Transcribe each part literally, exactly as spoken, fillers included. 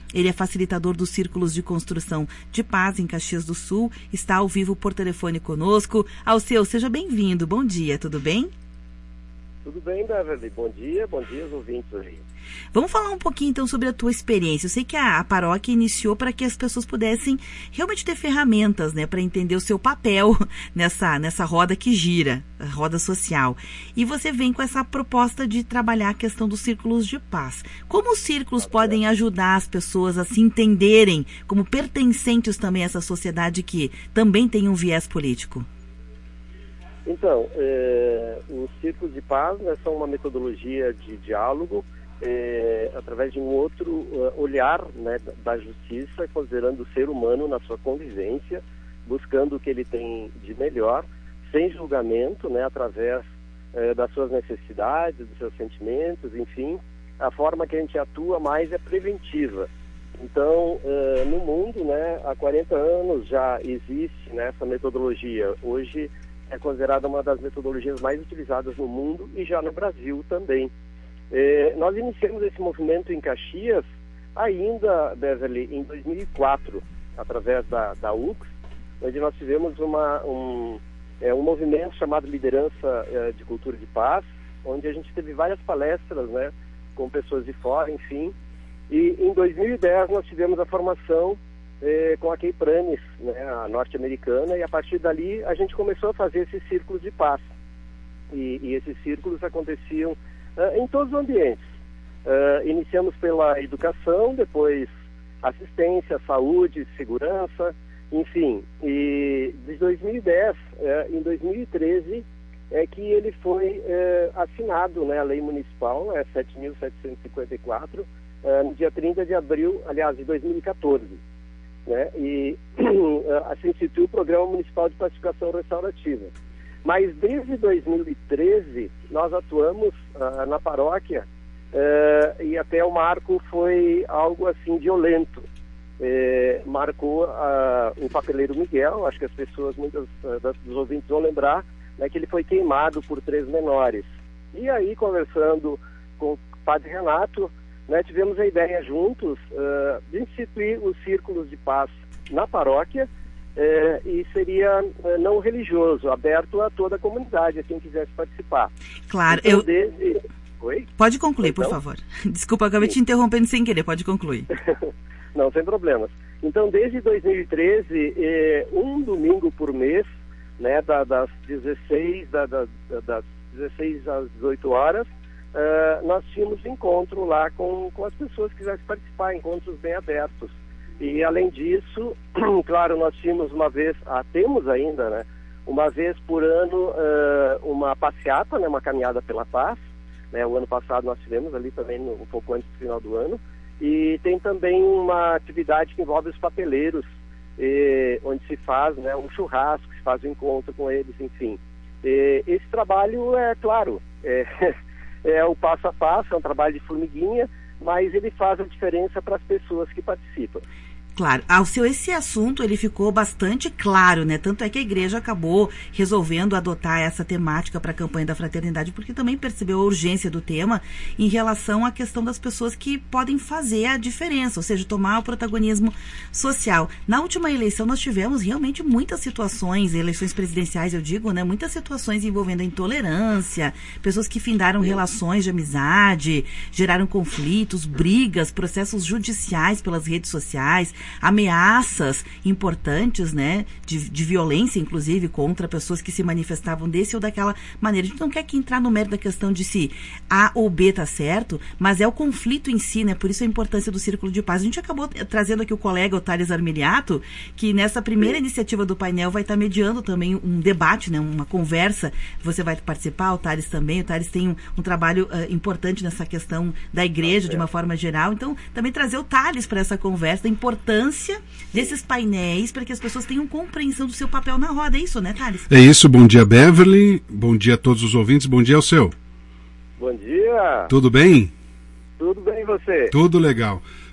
Ele é facilitador dos Círculos de Construção de Paz em Caxias do Sul. Está ao vivo por telefone conosco. Alceu, seja bem-vindo. Bom dia, tudo bem? Tudo bem, Beverly. Bom dia, bom dia aos ouvintes aí. Vamos falar um pouquinho então sobre a tua experiência. Eu sei que a, a paróquia iniciou para que as pessoas pudessem realmente ter ferramentas, né, para entender o seu papel nessa, nessa roda que gira, a roda social. E você vem com essa proposta de trabalhar a questão dos círculos de paz. Como os círculos ah, podem é. ajudar as pessoas a se entenderem como pertencentes também a essa sociedade que também tem um viés político? Então, é, os círculos de paz, né, são uma metodologia de diálogo é, através de um outro uh, olhar, né, da justiça, considerando o ser humano na sua convivência, buscando o que ele tem de melhor, sem julgamento, né, através é, das suas necessidades, dos seus sentimentos, enfim. A forma que a gente atua mais é preventiva. Então, é, no mundo, né, há quarenta anos já existe, né, essa metodologia. Hoje é considerada uma das metodologias mais utilizadas no mundo e já no Brasil também. Eh, nós iniciamos esse movimento em Caxias ainda, Beverly, em dois mil e quatro, através da, da U C S, onde nós tivemos uma, um, é, um movimento chamado Liderança é, de Cultura de Paz, onde a gente teve várias palestras, né, com pessoas de fora, enfim. E em dois mil e dez nós tivemos a formação É, com a Kay Pranes, né, a norte-americana, e a partir dali a gente começou a fazer esses círculos de paz. E, e esses círculos aconteciam uh, em todos os ambientes. Uh, iniciamos pela educação, depois assistência, saúde, segurança, enfim. E de dois mil e dez, uh, em dois mil e treze, é que ele foi uh, assinado, né, a lei municipal, é sete mil setecentos e cinquenta e quatro, uh, no dia trinta de abril, aliás, de dois mil e quatorze. Né? E assim instituiu o Programa Municipal de Pacificação Restaurativa. Mas desde dois mil e treze nós atuamos uh, na paróquia uh, e até o marco foi algo assim violento. Uh, marcou uh, o papeleiro Miguel, acho que as pessoas, muitas uh, dos ouvintes vão lembrar, né, que ele foi queimado por três menores. E aí, conversando com o padre Renato, né, tivemos a ideia juntos uh, de instituir os círculos de paz na paróquia uh, e seria uh, não religioso, aberto a toda a comunidade, a quem quisesse participar. Claro, então, eu... Desde... Oi? Pode concluir, então? por favor. Desculpa, acabei Sim. te interrompendo sem querer, pode concluir. Não, sem problemas. Então, desde dois mil e treze, eh, um domingo por mês, né, da, das dezesseis, da, da, das dezesseis às dezoito horas, Uh, nós tínhamos encontro lá com, com as pessoas que quisessem participar, encontros bem abertos. E além disso, claro, nós tínhamos uma vez, ah, temos ainda, né, uma vez por ano uh, uma passeata, né, uma caminhada pela paz, né, o ano passado nós tivemos ali também no, um pouco antes do final do ano, e tem também uma atividade que envolve os papeleiros, eh, onde se faz, né, um churrasco, se faz um encontro com eles, enfim. E esse trabalho é, claro, é... é o passo a passo, é um trabalho de formiguinha, mas ele faz a diferença para as pessoas que participam. Claro, ao seu esse assunto ele ficou bastante claro, né? Tanto é que a igreja acabou resolvendo adotar essa temática para a campanha da fraternidade, porque também percebeu a urgência do tema em relação à questão das pessoas que podem fazer a diferença, ou seja, tomar o protagonismo social. Na última eleição nós tivemos realmente muitas situações, eleições presidenciais eu digo, né? Muitas situações envolvendo a intolerância, pessoas que findaram relações de amizade, geraram conflitos, brigas, processos judiciais pelas redes sociais, ameaças importantes, né, de, de violência, inclusive, contra pessoas que se manifestavam desse ou daquela maneira. A gente não quer que entrar no mérito da questão de se A ou B tá certo, mas é o conflito em si, né, por isso a importância do Círculo de Paz. A gente acabou trazendo aqui o colega, o Thales Armiliato, que nessa primeira iniciativa do painel vai estar mediando também um debate, né, uma conversa. Você vai participar, o Thales também. O Thales tem um, um trabalho uh, importante nessa questão da igreja, de uma forma geral. Então, também trazer o Thales para essa conversa, da importância desses painéis para que as pessoas tenham compreensão do seu papel na roda. É isso, né, Thales? É isso. Bom dia, Beverly. Bom dia a todos os ouvintes. Bom dia ao seu. Bom dia. Tudo bem? Tudo bem, e você? Tudo legal.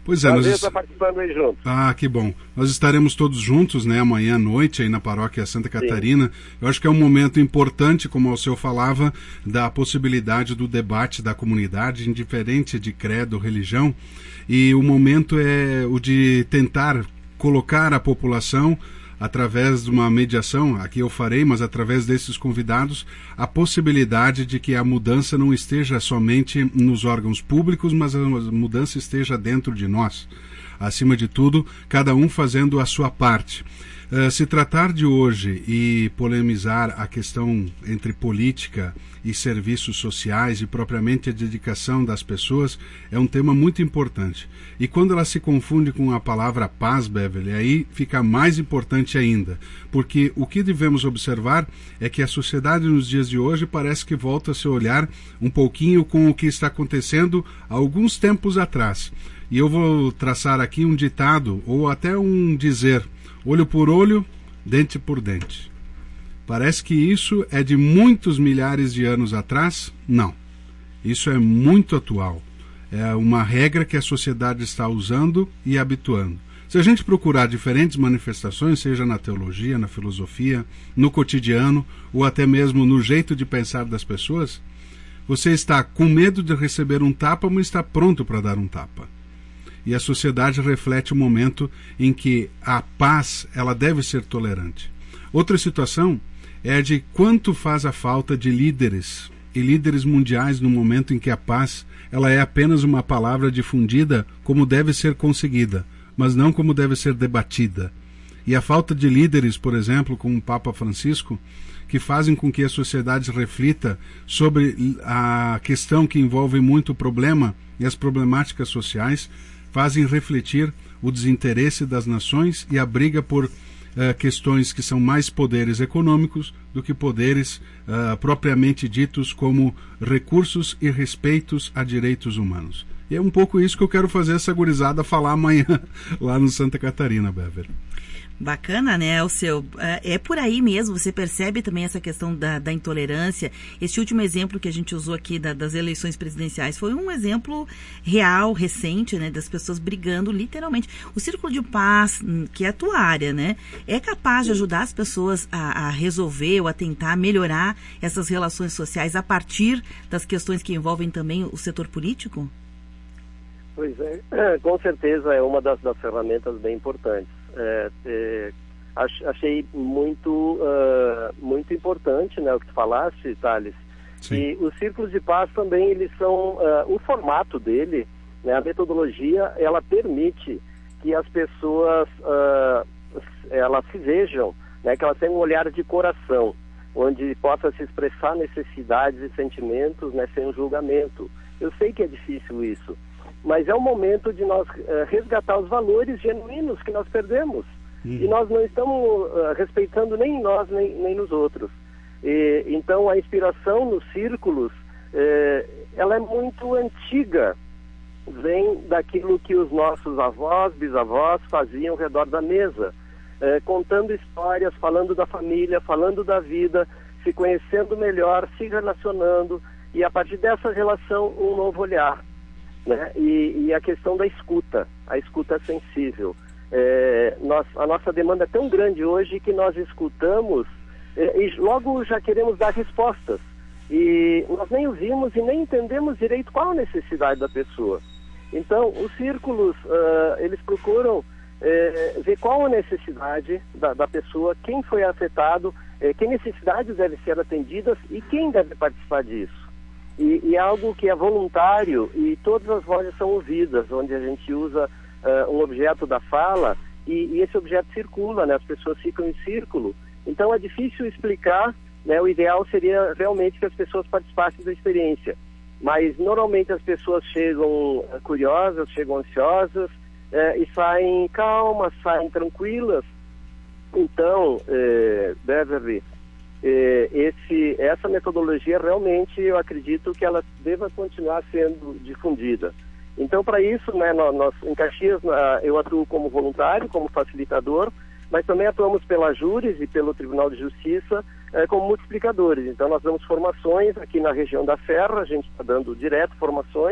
Pois é, Às nós vezes est... está participando aí junto. Ah, que bom. Nós estaremos todos juntos, né, amanhã à noite aí na paróquia Santa Catarina. Sim. Eu acho que é um momento importante, como o senhor falava, da possibilidade do debate da comunidade, indiferente de credo, religião, e o momento é o de tentar colocar a população, através de uma mediação, aqui eu farei, mas através desses convidados, a possibilidade de que a mudança não esteja somente nos órgãos públicos, mas a mudança esteja dentro de nós. Acima de tudo, cada um fazendo a sua parte. Uh, se tratar de hoje e polemizar a questão entre política e serviços sociais e propriamente a dedicação das pessoas é um tema muito importante. E quando ela se confunde com a palavra paz, Beverly, aí fica mais importante ainda, porque o que devemos observar é que a sociedade nos dias de hoje parece que volta a se olhar um pouquinho com o que está acontecendo há alguns tempos atrás. E eu vou traçar aqui um ditado ou até um dizer: olho por olho, dente por dente. Parece que isso é de muitos milhares de anos atrás? Não. Isso é muito atual. É uma regra que a sociedade está usando e habituando. Se a gente procurar diferentes manifestações, seja na teologia, na filosofia, no cotidiano, ou até mesmo no jeito de pensar das pessoas, você está com medo de receber um tapa, mas está pronto para dar um tapa. E a sociedade reflete o momento em que a paz ela deve ser tolerante. Outra situação é a de quanto faz a falta de líderes e líderes mundiais no momento em que a paz ela é apenas uma palavra difundida como deve ser conseguida, mas não como deve ser debatida. E a falta de líderes, por exemplo, como o Papa Francisco, que fazem com que a sociedade reflita sobre a questão que envolve muito o problema e as problemáticas sociais, fazem refletir o desinteresse das nações e a briga por uh, questões que são mais poderes econômicos do que poderes uh, propriamente ditos como recursos e respeitos a direitos humanos. E é um pouco isso que eu quero fazer essa gurizada falar amanhã lá no Santa Catarina, Bever. Bacana, né, o seu. É por aí mesmo, você percebe também essa questão da, da intolerância. Esse último exemplo que a gente usou aqui da, das eleições presidenciais foi um exemplo real, recente, né, das pessoas brigando literalmente. O Círculo de Paz, que é a tua área, né, é capaz de ajudar as pessoas a, a resolver ou a tentar melhorar essas relações sociais a partir das questões que envolvem também o setor político? Pois é, com certeza é uma das, das ferramentas bem importantes. É, é, achei muito, uh, muito importante, né, o que tu falaste, Thales. Sim. E os círculos de paz também, eles são, uh, o formato dele, né, a metodologia, ela permite que as pessoas uh, elas se vejam, né, que elas tenham um olhar de coração, onde possa se expressar necessidades e sentimentos, né, sem um julgamento. Eu sei que é difícil isso, mas é o momento de nós uh, resgatar os valores genuínos que nós perdemos. Uhum. E nós não estamos uh, respeitando nem nós, nem, nem nos outros. E, então, a inspiração nos círculos, eh, ela é muito antiga. Vem daquilo que os nossos avós, bisavós faziam ao redor da mesa. Eh, contando histórias, falando da família, falando da vida, se conhecendo melhor, se relacionando. E, a partir dessa relação, um novo olhar. Né? E, e a questão da escuta, a escuta sensível. É, nós, a nossa demanda é tão grande hoje que nós escutamos é, e logo já queremos dar respostas. E nós nem ouvimos e nem entendemos direito qual a necessidade da pessoa. Então, os círculos, uh, eles procuram é, ver qual a necessidade da, da pessoa, quem foi afetado, é, que necessidades devem ser atendidas e quem deve participar disso. E, e é algo que é voluntário e todas as vozes são ouvidas, onde a gente usa uh, um objeto da fala e, e esse objeto circula, né? As pessoas ficam em círculo. Então é difícil explicar, né? O ideal seria realmente que as pessoas participassem da experiência. Mas normalmente as pessoas chegam uh, curiosas, chegam ansiosas uh, e saem calmas, saem tranquilas. Então, uh, Beverly, Esse, essa metodologia realmente eu acredito que ela deva continuar sendo difundida. Então, para isso, né, nós, nós em Caxias eu atuo como voluntário, como facilitador, mas também atuamos pela Júris e pelo Tribunal de Justiça eh, como multiplicadores. Então nós damos formações aqui na região da Serra, a gente está dando direto formações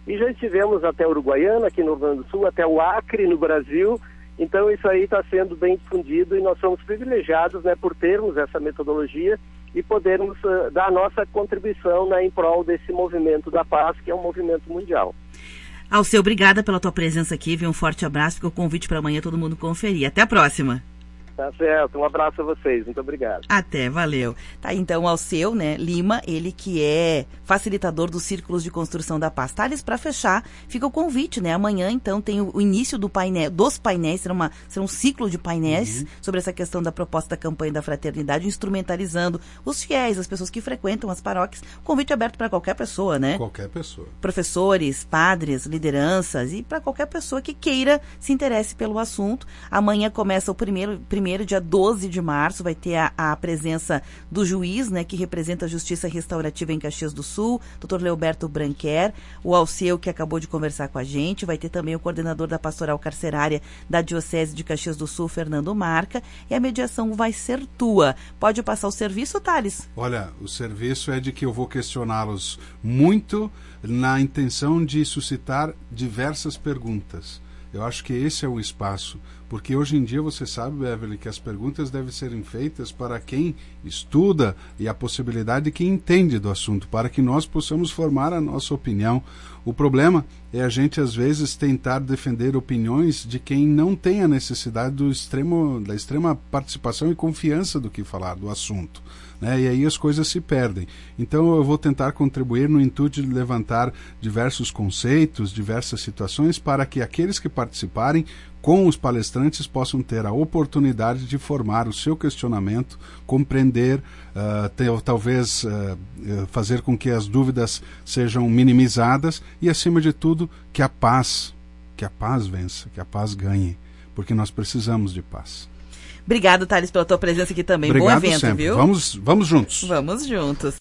E já estivemos até Uruguaiana, aqui no Rio Grande do Sul, até o Acre, no Brasil. Então isso aí está sendo bem difundido e nós somos privilegiados, né, por termos essa metodologia e podermos uh, dar a nossa contribuição, né, em prol desse movimento da paz, que é um movimento mundial. Alceu, obrigada pela tua presença aqui, viu? Um forte abraço, fica o convite para amanhã todo mundo conferir. Até a próxima. Tá certo, um abraço a vocês, muito obrigado. Até, valeu. Tá, então, Alceu, né, Lima, ele que é facilitador dos Círculos de Construção da Paz. Thales, para fechar, fica o convite, né, amanhã, então, tem o, o início do painel, dos painéis, será, uma, será um ciclo de painéis uhum. sobre essa questão da proposta da campanha da fraternidade, instrumentalizando os fiéis, as pessoas que frequentam as paróquias. Convite aberto para qualquer pessoa, né? Qualquer pessoa. Professores, padres, lideranças e para qualquer pessoa que queira se interesse pelo assunto. Amanhã começa o primeiro, primeiro Primeiro, dia doze de março, vai ter a, a presença do juiz, né, que representa a Justiça Restaurativa em Caxias do Sul, doutor Leoberto Branquer, o Alceu, que acabou de conversar com a gente, vai ter também o coordenador da Pastoral Carcerária da Diocese de Caxias do Sul, Fernando Marca, e a mediação vai ser tua. Pode passar o serviço, Thales? Olha, o serviço é de que eu vou questioná-los muito na intenção de suscitar diversas perguntas. Eu acho que esse é o espaço, porque hoje em dia você sabe, Beverly, que as perguntas devem serem feitas para quem estuda e a possibilidade de quem entende do assunto, para que nós possamos formar a nossa opinião. O problema é a gente, às vezes, tentar defender opiniões de quem não tem a necessidade do extremo, da extrema participação e confiança do que falar do assunto. Né? E aí as coisas se perdem. Então eu vou tentar contribuir no intuito de levantar diversos conceitos, diversas situações, para que aqueles que participarem com os palestrantes possam ter a oportunidade de formar o seu questionamento, compreender, uh, ter, talvez uh, fazer com que as dúvidas sejam minimizadas e, acima de tudo, que a paz, que a paz vença, que a paz ganhe, porque nós precisamos de paz. Obrigado, Thales, pela tua presença aqui também. Obrigado. Bom evento, sempre. Viu? Vamos, vamos juntos. Vamos juntos.